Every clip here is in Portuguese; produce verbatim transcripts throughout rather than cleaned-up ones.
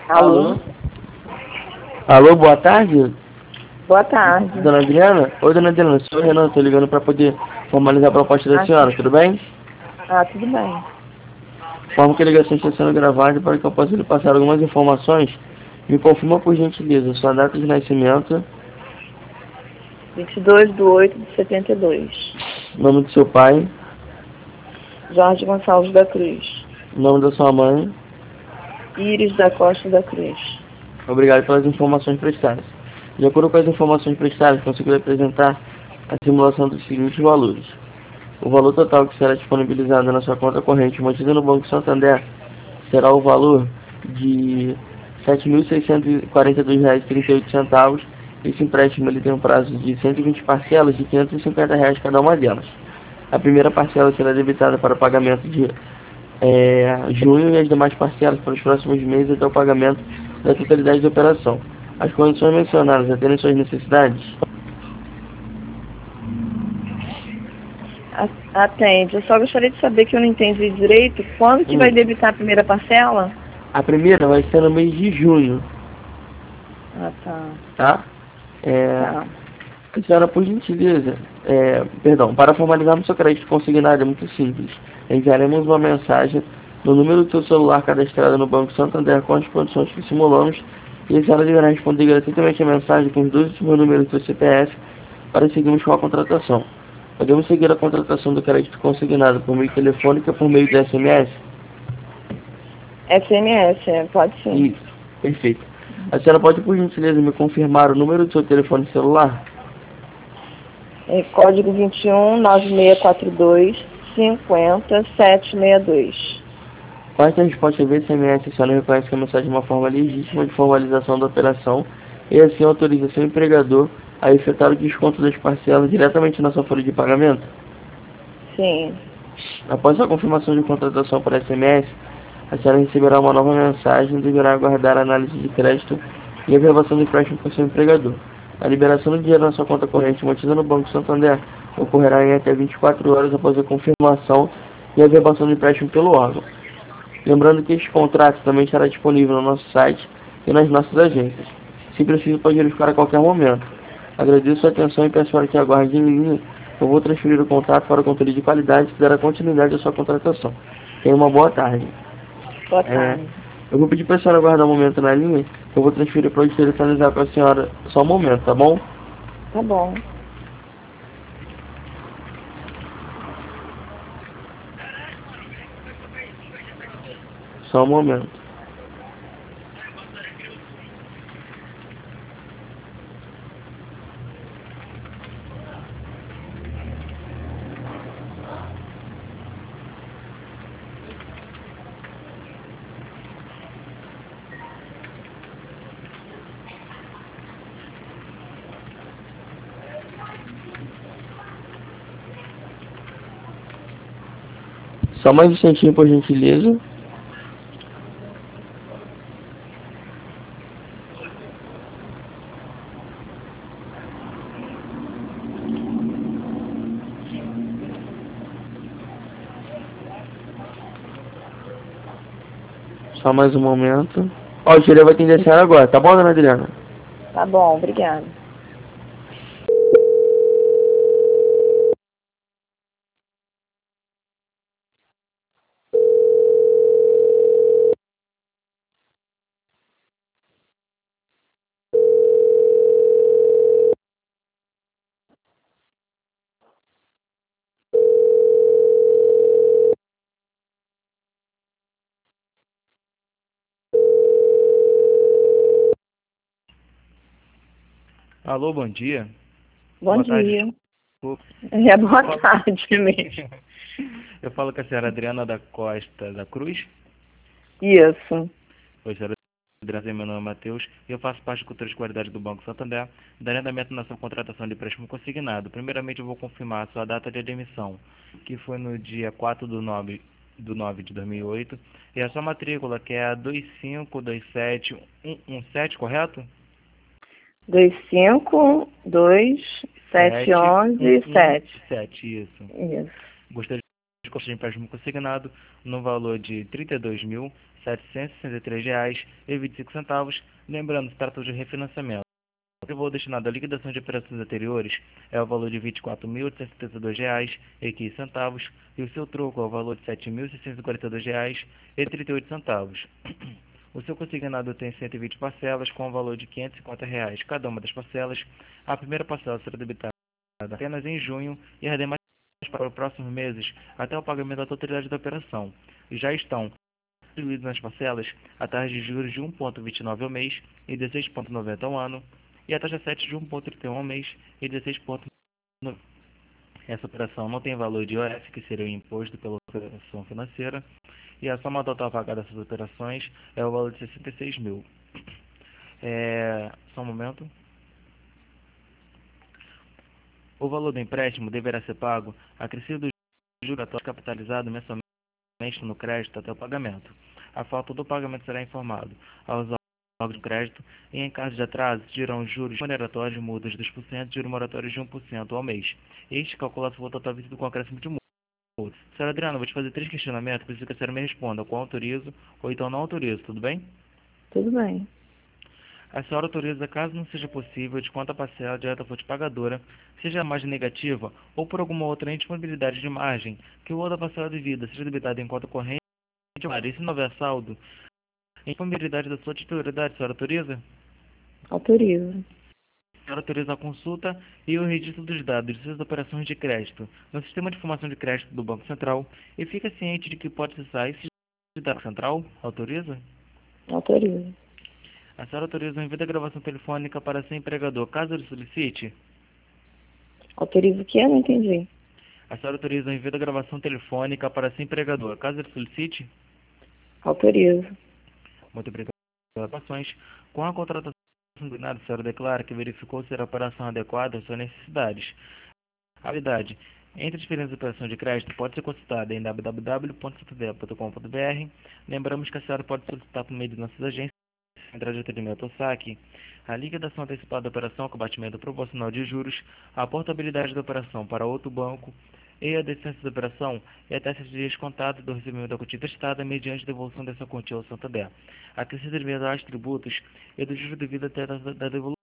Alô? Alô? Alô, boa tarde? Boa tarde. Dona Adriana? Oi, Dona Adriana, sou o Renan, estou ligando para poder formalizar a proposta da Ah, senhora, sim. tudo bem? Ah, tudo bem. Forma que a ligação está sendo gravada para que eu possa lhe passar algumas informações. Me confirma, por gentileza, sua data de nascimento, vinte e dois de oito de setenta e dois. nome do seu pai, Jorge Gonçalves da Cruz. nome da sua mãe. Íris da Costa da Cruz. Obrigado pelas informações prestadas. De acordo com as informações prestadas, consegui apresentar a simulação dos seguintes valores. O valor total que será disponibilizado na sua conta corrente mantida no Banco Santander será o valor de sete mil seiscentos e quarenta e dois reais e trinta e oito centavos. Esse empréstimo ele tem um prazo de cento e vinte parcelas de quinhentos e cinquenta reais cada uma delas. A primeira parcela será debitada para o pagamento de é, junho e as demais parcelas para os próximos meses até o pagamento da totalidade da operação. As condições mencionadas atendem suas necessidades? A- Atende. Eu só gostaria de saber que eu não entendi direito. Quando que vai Hum. debitar a primeira parcela? A primeira vai ser no mês de junho, Ah, tá. tá? É, Tá. a senhora, por gentileza, é, perdão, para formalizarmos seu crédito consignado é muito simples. Enviaremos uma mensagem no número do seu celular cadastrado no Banco Santander com as condições que simulamos e a senhora deverá responder gratuitamente a mensagem com os dois últimos números do seu C P F para seguirmos com a contratação. Podemos seguir a contratação do crédito consignado por meio telefônico ou por meio de S M S? S M S, é, pode sim. Isso, perfeito. A senhora pode, por gentileza, me confirmar o número do seu telefone celular? É código vinte e um, nove seis quatro dois, cinco zero, sete seis dois. Com esta resposta via S M S, a senhora reconhece que a mensagem é uma forma legítima de formalização da operação e assim autoriza seu empregador a efetuar o desconto das parcelas diretamente na sua folha de pagamento? Sim. Após a confirmação de contratação por S M S, a senhora receberá uma nova mensagem e deverá aguardar a análise de crédito e a aprovação do empréstimo por seu empregador. A liberação do dinheiro na sua conta corrente mantida no Banco Santander ocorrerá em até vinte e quatro horas após a confirmação e a aprovação do empréstimo pelo órgão. Lembrando que este contrato também estará disponível no nosso site e nas nossas agências. Se preciso, pode verificar a qualquer momento. Agradeço sua atenção e peço para que aguarde em linha. Eu vou transferir o contato para o controle de qualidade que dará continuidade à sua contratação. Tenha uma boa tarde. Boa É, tarde. eu vou pedir para a senhora aguardar um momento na linha. Eu vou transferir para o auditor finalizar com a senhora só um momento, tá bom? Tá bom. Só um momento. Só mais um instantinho, por gentileza. Só mais um momento. Ó, o diretor vai atender a senhora agora, tá bom, dona Adriana? Tá bom, obrigada. Alô, bom dia. Bom Boa tarde, dia. desculpa. É boa tarde mesmo. Eu falo com a senhora Adriana da Costa da Cruz. Isso. Oi, senhora Adriana, meu nome é Matheus e eu faço parte da cultura de qualidade do Banco Santander, dando andamento na sua contratação de empréstimo consignado. Primeiramente, eu vou confirmar a sua data de admissão, que foi no dia quatro do nove do nove de dois mil e oito, e a sua matrícula, que é a dois cinco dois sete um um sete, correto? Dois cinco dois sete onze sete. sete, isso. Isso. Gostaria de constar de empréstimo consignado no valor de trinta e dois mil setecentos e sessenta e três reais e vinte e cinco centavos. Lembrando, se trata de refinanciamento. O valor destinado à liquidação de operações anteriores é o valor de vinte e quatro mil oitocentos e setenta e dois reais e quinze centavos e o seu troco é o valor de sete mil seiscentos e quarenta e dois reais e trinta e oito centavos. O seu consignado tem cento e vinte parcelas com o valor de quinhentos e cinquenta reais cada uma das parcelas. A primeira parcela será debitada apenas em junho e as demais para os próximos meses até o pagamento da totalidade da operação. E já estão distribuídos nas parcelas a taxa de juros de um vírgula vinte e nove ao mês e dezesseis vírgula noventa ao ano e a taxa sete de um vírgula trinta e um ao mês e dezesseis vírgula noventa. Essa operação não tem valor de I O F, que seria o imposto pela operação financeira, e a soma total pagada dessas operações é o valor de sessenta e seis mil. É... Só um momento. O valor do empréstimo deverá ser pago acrescido do juro capitalizado mensalmente no crédito até o pagamento. A falta do pagamento será informado aos órgãos de crédito e, em caso de atraso, dirão juros moderatórios de multas de dois por cento e juros moratórios de um por cento ao mês. Este calcula o valor total vencido com acréscimo de multa. Senhora Adriana, vou te fazer três questionamentos, preciso que a senhora me responda com autorizo ou então não autorizo, tudo bem? Tudo bem. A senhora autoriza, caso não seja possível, de quanto a parcela direta fonte pagadora, seja a margem negativa ou por alguma outra indisponibilidade de margem, que o valor da parcela devida seja debitado em conta corrente, e se não houver saldo, a indisponibilidade da sua titularidade, a senhora autoriza? Autorizo. A senhora autoriza a consulta e o registro dos dados de suas operações de crédito no Sistema de Informação de Crédito do Banco Central e fica ciente de que pode acessar esse dados central? Autoriza? Autorizo. A senhora autoriza o envio da gravação telefônica para seu empregador, caso ele solicite? Autorizo o quê? Eu não entendi. A senhora autoriza o envio da gravação telefônica para seu empregador, caso ele solicite? Autorizo. Muito obrigado pelas informações. Com a contratação combinada, a senhora declara que verificou ser a operação adequada às suas necessidades. A habilidade entre diferentes operações de crédito pode ser consultada em w w w ponto santander ponto com ponto b r. Lembramos que a senhora pode solicitar por meio de nossas agências, Central de Atendimento ao Saque, a liquidação antecipada da operação com abatimento proporcional de juros, a portabilidade da operação para outro banco e a decência da operação e a taxa de dias contados do recebimento da quantia prestada mediante devolução dessa quantia ao Santander. Acrescido devido aos tributos e do juros devido até da, da devolução.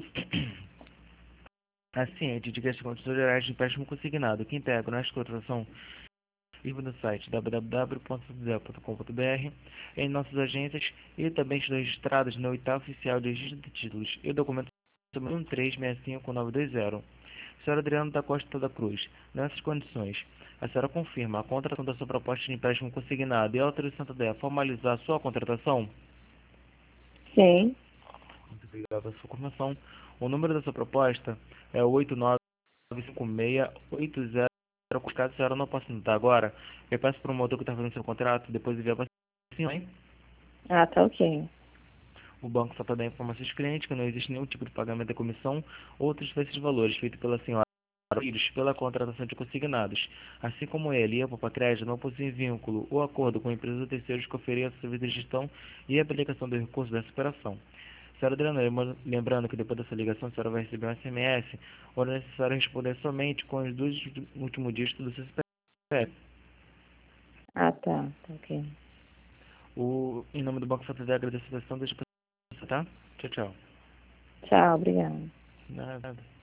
A ciente de que as condições gerais de empréstimo consignado que integram a contratação viva no site w w w ponto santander ponto com ponto b r, em nossas agências e também estão registradas na oitava oficial de registro de títulos e documentos um três seis cinco nove dois zero. Senhora Adriana da Costa da Cruz, nessas condições, a senhora confirma a contratação da sua proposta de empréstimo consignado e autoriza o Santander a formalizar a sua contratação? Sim. Muito obrigado pela sua confirmação. O número da sua proposta é o oito nove cinco seis oito zero. Caso a senhora não possa anotar agora, eu peço para o promotor que está fazendo seu contrato, depois enviar para a senhora, hein? Ah, tá ok. O banco só está dando informações aos clientes que não existe nenhum tipo de pagamento de comissão ou transferência de valores feito pela senhora pela contratação de consignados. Assim como ele e a Poupa Crédito não possuem vínculo ou acordo com empresas ou terceiros que ofereçam serviço de gestão e aplicação dos recursos dessa operação. Senhora Adriana, lembrando que depois dessa ligação a senhora vai receber um S M S, onde é necessário responder somente com os dois últimos dígitos do seu C P F. Ah, tá. Tá ok. O, em nome do Banco Santander, agradeço a atenção, deixa eu passar, tá? Tchau, tchau. Tchau, obrigada. Nada.